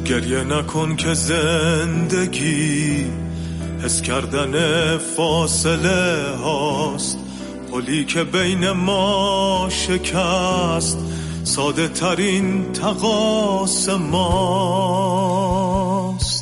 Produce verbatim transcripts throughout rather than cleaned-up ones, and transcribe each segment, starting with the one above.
گریه نکن که زندگی حس کردن فاصله هاست، پلی که بین ما شکست ساده ترین تقاس ماست.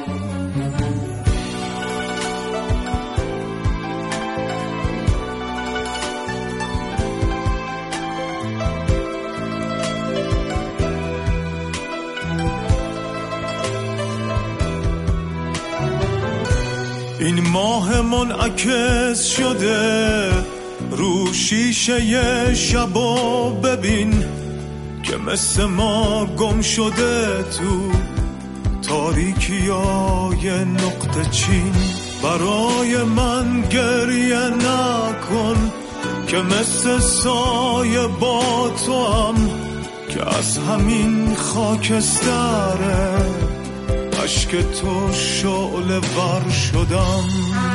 این ماه منعکس شده رو شیشه شبا، ببین که مثل ما گم شده تو تاریکیای نقطه چین. برای من گریه نکن که مثل سایه با تو هم که از همین خاکستره اشک تو شعله ور شدم.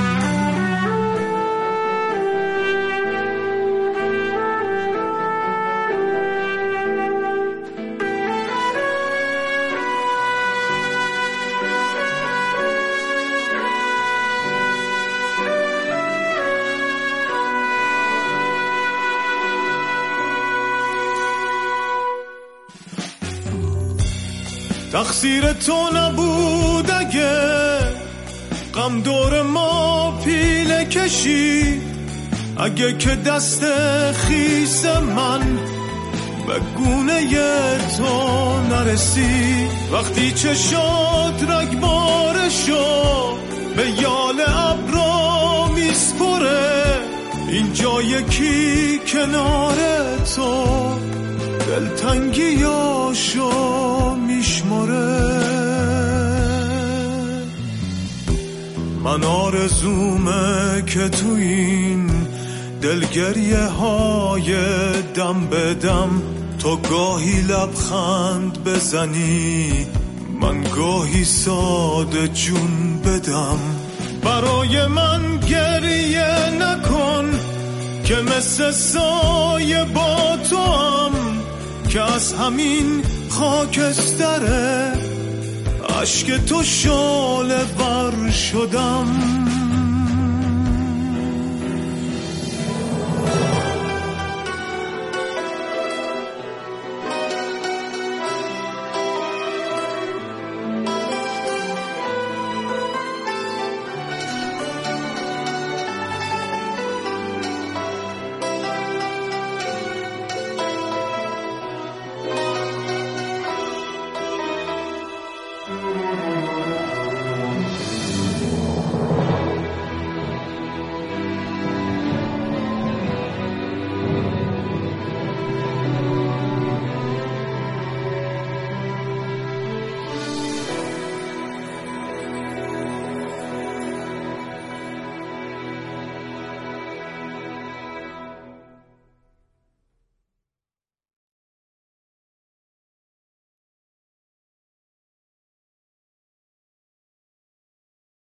تقصیر تو نبود اگه غم دور ما پیله کشی، اگه که دست خیس من به گونه تو نرسی. وقتی چشات رگبار شو به یال ابرا میسپره، اینجا یکی کنار تو دلتنگیاشو میشماره. من آرزومه که تو این دلگریه های دم به دم تو گاهی لبخند بزنی، من گاهی ساده جون بدم. برای من گریه نکن که مثل سایه با تو هم که از همین خاکستره اشک تو شعله ور شدم.